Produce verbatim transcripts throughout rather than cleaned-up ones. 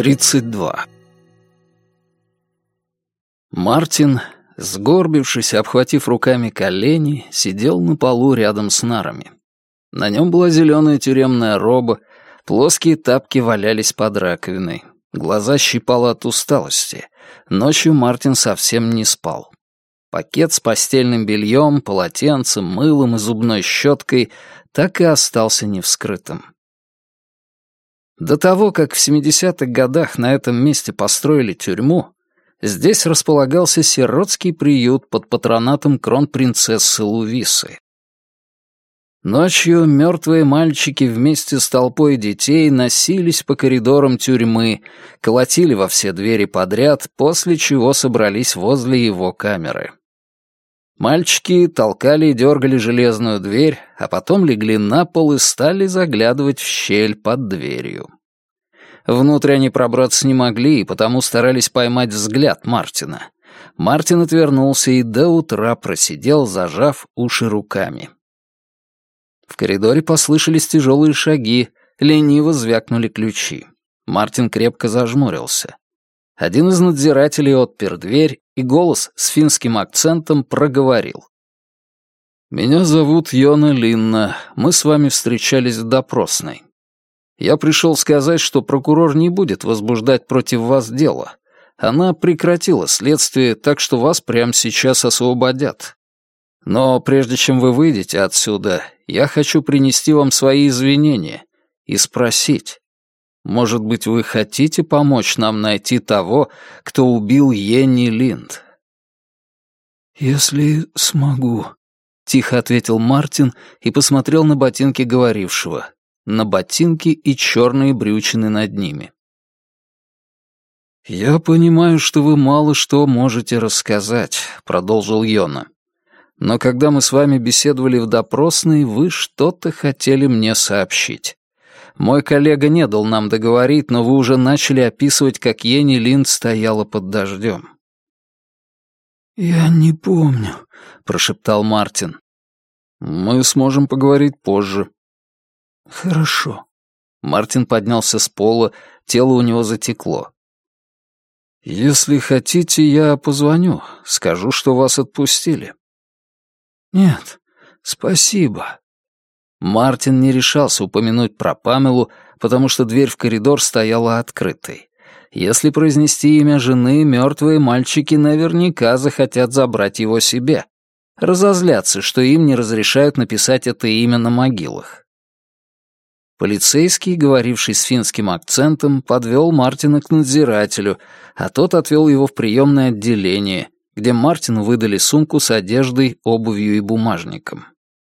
тридцать два. Мартин, сгорбившись и обхватив руками колени, сидел на полу рядом с нарами. На нем была зеленая тюремная роба, плоские тапки валялись под раковиной. Глаза щипало от усталости. Ночью Мартин совсем не спал. Пакет с постельным бельем, полотенцем, мылом и зубной щеткой так и остался невскрытым. До того, как в семидесятых годах на этом месте построили тюрьму, здесь располагался сиротский приют под патронатом кронпринцессы Лувисы. Ночью мертвые мальчики вместе с толпой детей носились по коридорам тюрьмы, колотили во все двери подряд, после чего собрались возле его камеры. Мальчики толкали и дергали железную дверь, а потом легли на пол и стали заглядывать в щель под дверью. Внутрь они пробраться не могли, и потому старались поймать взгляд Мартина. Мартин отвернулся и до утра просидел, зажав уши руками. В коридоре послышались тяжелые шаги, лениво звякнули ключи. Мартин крепко зажмурился. Один из надзирателей отпер дверь, и голос с финским акцентом проговорил. «Меня зовут Йона Линна. Мы с вами встречались в допросной. Я пришел сказать, что прокурор не будет возбуждать против вас дело. Она прекратила следствие, так что вас прямо сейчас освободят. Но прежде чем вы выйдете отсюда, я хочу принести вам свои извинения и спросить, может быть, вы хотите помочь нам найти того, кто убил Йенни Линд?» «Если смогу», — тихо ответил Мартин и посмотрел на ботинки говорившего, на ботинки и черные брючины над ними. «Я понимаю, что вы мало что можете рассказать», — продолжил Йона. «Но когда мы с вами беседовали в допросной, вы что-то хотели мне сообщить. Мой коллега не дал нам договорить, но вы уже начали описывать, как Йенни Линд стояла под дождем». «Я не помню», — прошептал Мартин. «Мы сможем поговорить позже». «Хорошо». Мартин поднялся с пола, тело у него затекло. «Если хотите, я позвоню, скажу, что вас отпустили». «Нет, спасибо». Мартин не решался упомянуть про Памелу, потому что дверь в коридор стояла открытой. Если произнести имя жены, мертвые мальчики наверняка захотят забрать его себе. Разозлятся, что им не разрешают написать это имя на могилах. Полицейский, говоривший с финским акцентом, подвел Мартина к надзирателю, а тот отвел его в приемное отделение, где Мартину выдали сумку с одеждой, обувью и бумажником.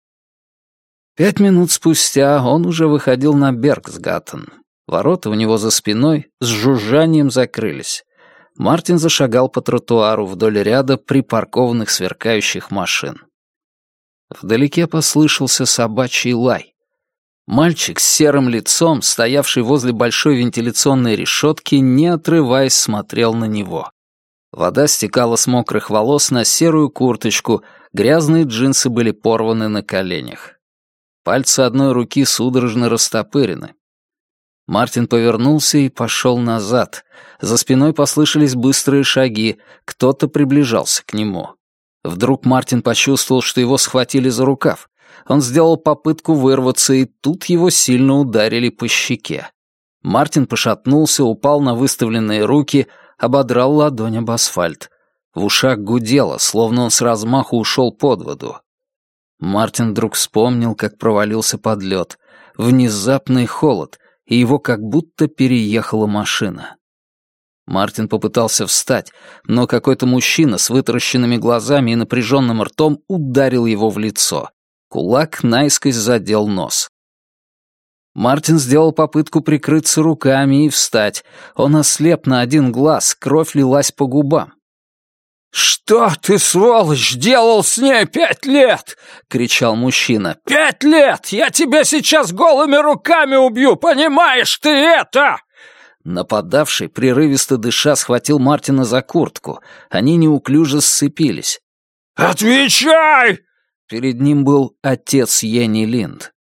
Пять минут спустя он уже выходил на Бергсгаттен. Ворота у него за спиной с жужжанием закрылись. Мартин зашагал по тротуару вдоль ряда припаркованных сверкающих машин. Вдалеке послышался собачий лай. Мальчик с серым лицом, стоявший возле большой вентиляционной решетки, не отрываясь, смотрел на него. Вода стекала с мокрых волос на серую курточку, грязные джинсы были порваны на коленях. Пальцы одной руки судорожно растопырены. Мартин повернулся и пошел назад. За спиной послышались быстрые шаги, кто-то приближался к нему. Вдруг Мартин почувствовал, что его схватили за рукав. Он сделал попытку вырваться, и тут его сильно ударили по щеке. Мартин пошатнулся, упал на выставленные руки, ободрал ладонь об асфальт. В ушах гудело, словно он с размаху ушел под воду. Мартин вдруг вспомнил, как провалился под лед. Внезапный холод, и его как будто переехала машина. Мартин попытался встать, но какой-то мужчина с вытаращенными глазами и напряженным ртом ударил его в лицо. Кулак наискось задел нос. Мартин сделал попытку прикрыться руками и встать. Он ослеп на один глаз, кровь лилась по губам. «Что ты, сволочь, делал с ней пять лет?» — кричал мужчина. «Пять лет! Я тебя сейчас голыми руками убью, понимаешь ты это?» Нападавший, прерывисто дыша, схватил Мартина за куртку. Они неуклюже сцепились. «Отвечай!» Перед ним был отец Йенни Линд.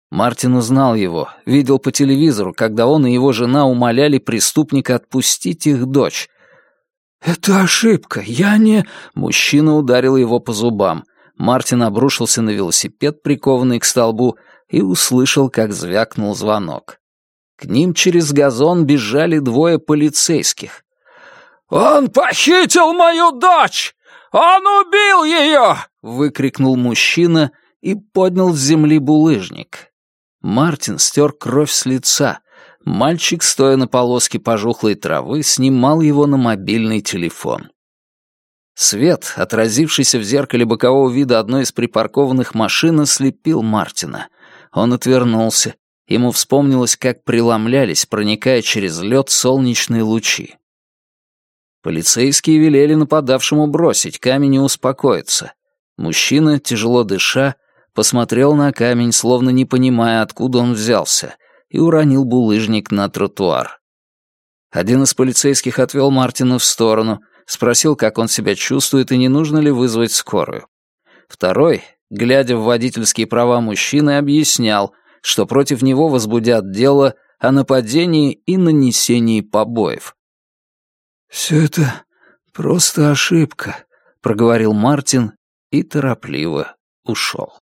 Мартин узнал его, видел по телевизору, когда он и его жена умоляли преступника отпустить их дочь. «Это ошибка, я не...» Мужчина ударил его по зубам. Мартин обрушился на велосипед, прикованный к столбу, и услышал, как звякнул звонок. К ним через газон бежали двое полицейских. «Он похитил мою дочь! Он убил ее!» — выкрикнул мужчина и поднял с земли булыжник. Мартин стер кровь с лица. Мальчик, стоя на полоске пожухлой травы, снимал его на мобильный телефон. Свет, отразившийся в зеркале бокового вида одной из припаркованных машин, ослепил Мартина. Он отвернулся. Ему вспомнилось, как преломлялись, проникая через лед, солнечные лучи. Полицейские велели нападавшему бросить камень и успокоиться. Мужчина, тяжело дыша, посмотрел на камень, словно не понимая, откуда он взялся, и уронил булыжник на тротуар. Один из полицейских отвел Мартина в сторону, спросил, как он себя чувствует и не нужно ли вызвать скорую. Второй, глядя в водительские права мужчины, объяснял, что против него возбудят дело о нападении и нанесении побоев. «Все это просто ошибка», — проговорил Мартин и торопливо ушел.